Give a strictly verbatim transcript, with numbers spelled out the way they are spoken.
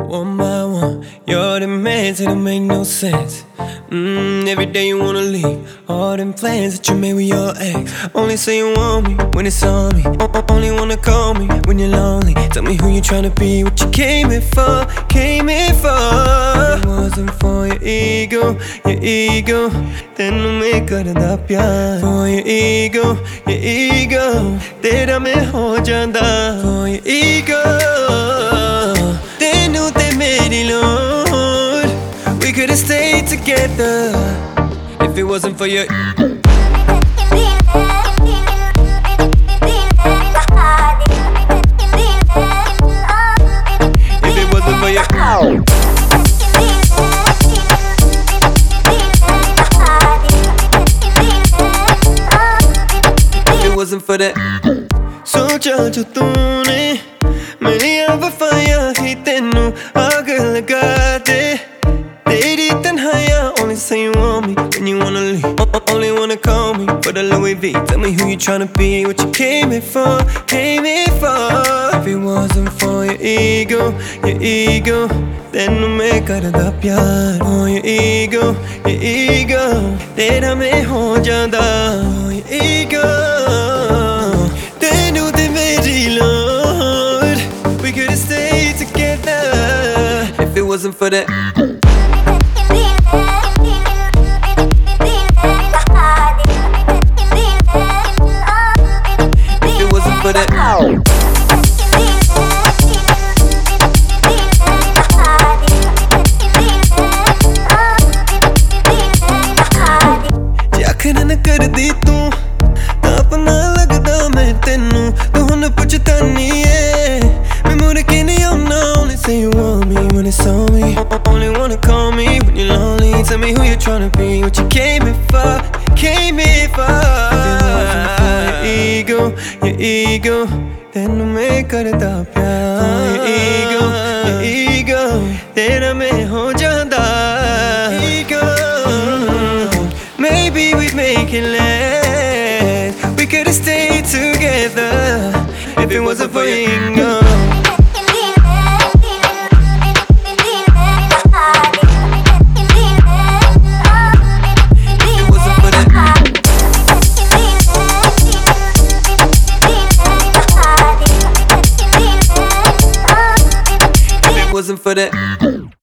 One by one, your demands, they don't make no sense. Mmm, every day you wanna leave. All them plans that you made with your ex. Only say you want me when it's on me. O- Only wanna call me when you're lonely. Tell me who you tryna be, what you came here for, came here for. If it wasn't for your ego, your ego, then no me karda pyar. For your ego, your ego, tera main ho janda. For your ego, tenu te meri load. We could've stayed together if it wasn't for your. If it wasn't for your. If it wasn't for that. सोचा जो तूने मेरी वफायां ही तेनू आग लगा दे. Lady Tanhaya, only say you want me when you wanna leave. O- Only wanna call me for the Louis V. Tell me who you tryna be, what you came here for, came here for. If it wasn't for your ego, your ego, then no me karda pyar. For your ego, your ego, tera main ho janda. For your ego, tenu te meri load. We could've stayed together if it wasn't for that. For that. Jakhar न कर दी तू अपना लगदा मैं तेनू तू हुन पुछतानी है मैं मुड़ के नहीं आउना. Only say you want me when it's on me. Only wanna call me when you're lonely. Tell me who you tryna be, what you came here for, came here for. Ego, your ego, tenu me karda pyar. Your ego, your ego, tera main ho janda. Ego, maybe we'd make it last. We could've stayed together if it wasn't for your ego. Wasn't for that.